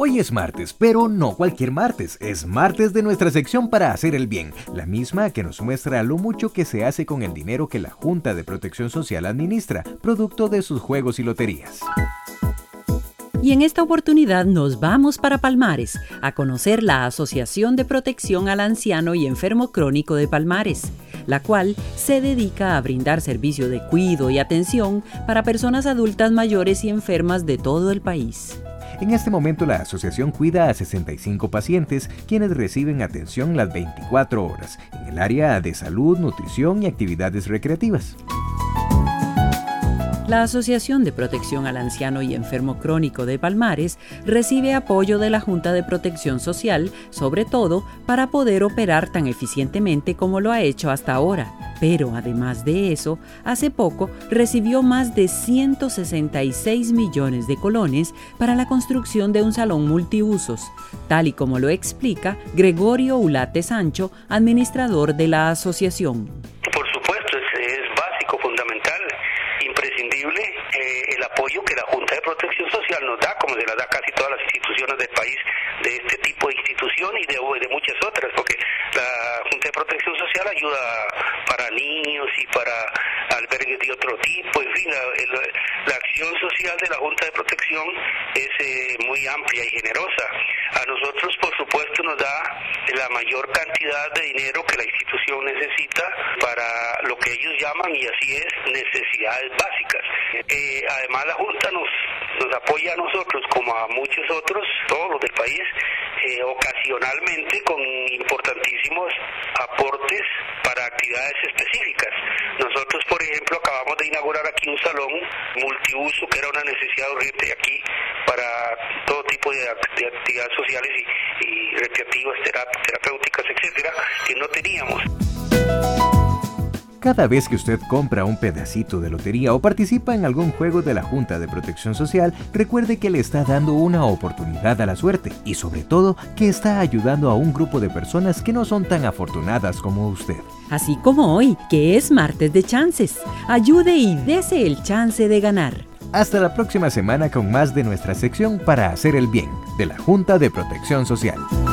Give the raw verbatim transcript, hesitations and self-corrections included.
Hoy es martes, pero no cualquier martes. Es martes de nuestra sección para hacer el bien, la misma que nos muestra lo mucho que se hace con el dinero que la Junta de Protección Social administra, producto de sus juegos y loterías. Y en esta oportunidad nos vamos para Palmares a conocer la Asociación de Protección al Anciano y Enfermo Crónico de Palmares, la cual se dedica a brindar servicio de cuidado y atención para personas adultas mayores y enfermas de todo el país. En este momento la asociación cuida a sesenta y cinco pacientes quienes reciben atención las veinticuatro horas en el área de salud, nutrición y actividades recreativas. La Asociación de Protección al Anciano y Enfermo Crónico de Palmares recibe apoyo de la Junta de Protección Social, sobre todo para poder operar tan eficientemente como lo ha hecho hasta ahora. Pero además de eso, hace poco recibió más de ciento sesenta y seis millones de colones para la construcción de un salón multiusos, tal y como lo explica Gregorio Ulate Sancho, administrador de la asociación. Por supuesto, es, es básico, fundamental, imprescindible eh, el apoyo que la Junta de Protección Social nos da, como se la da casi todas las instituciones del país, de este tipo de institución y de, de muchas otras, porque la Junta de Protección Social ayuda para niños y para albergues de otro tipo, en fin, la, la, la acción social de la Junta de Protección es eh, muy amplia y generosa. A nosotros, por supuesto, nos da la mayor cantidad de dinero que la institución necesita para lo que ellos llaman, y así es, necesidades básicas. Eh, además, la Junta nos, nos apoya a nosotros, como a muchos otros, todos los del país, eh, ocasionalmente con importantísimos aportes para actividades específicas. Nosotros, por ejemplo, acabamos de inaugurar aquí un salón multiuso que era una necesidad urgente aquí para todo tipo de, de actividades sociales y, y recreativas, terap- terapéuticas, etcétera, que no teníamos. Cada vez que usted compra un pedacito de lotería o participa en algún juego de la Junta de Protección Social, recuerde que le está dando una oportunidad a la suerte y sobre todo que está ayudando a un grupo de personas que no son tan afortunadas como usted. Así como hoy, que es martes de chances. Ayude y dese el chance de ganar. Hasta la próxima semana con más de nuestra sección para hacer el bien de la Junta de Protección Social.